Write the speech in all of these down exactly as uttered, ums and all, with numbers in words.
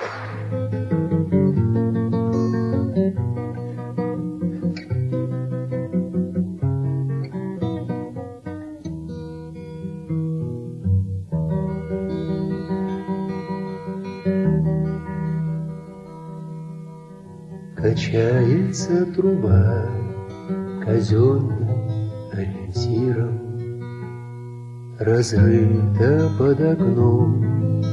Качается труба казенным ориентиром, разрыта под окном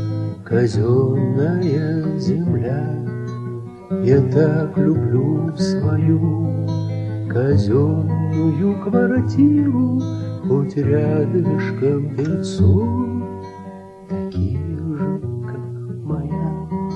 казенная земля. Я так люблю свою казенную квартиру, хоть рядышком пятьсот таких же, как моя.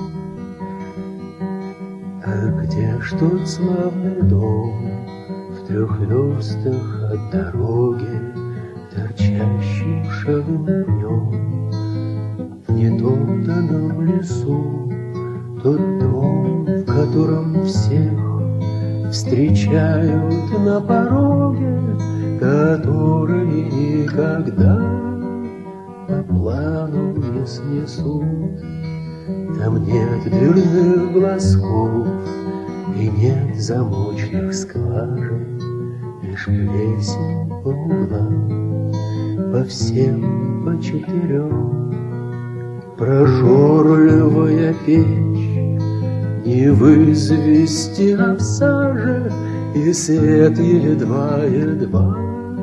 А где ж тот славный дом в трех верстах от дороги, торчащий шагом днем в нетоптанном лесу? Тот дом, в котором всех встречают на пороге, которые никогда по плану не снесут. Там нет дверных глазков и нет замочных скважин, лишь плесень по углам, по всем по четырем. Прожорливая печь не вызвести, а в саже, и свет едва-едва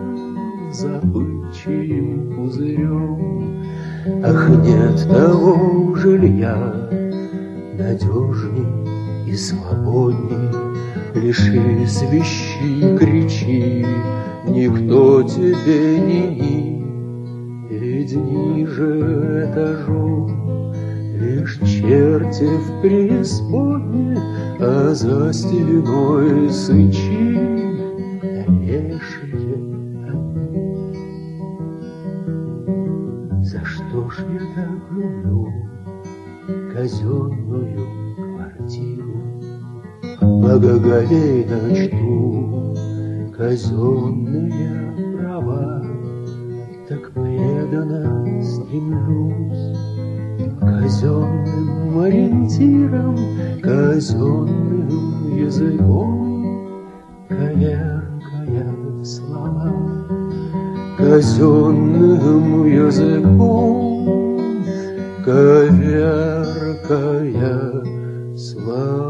забычьим пузырем. Ах, нет того жилья надежней и свободней, лиши свищи, кричи, никто тебе не ни. Ведь ниже этажом лишь черти в преисподне, а за стеной сычи лешие огни. За что ж я так люблю казенную квартиру? Благоговейно чту казенные права, так преданно стремлюсь к казенным ориентирам, казенным языком, коверкая слова, казенным языком, коверкая слова.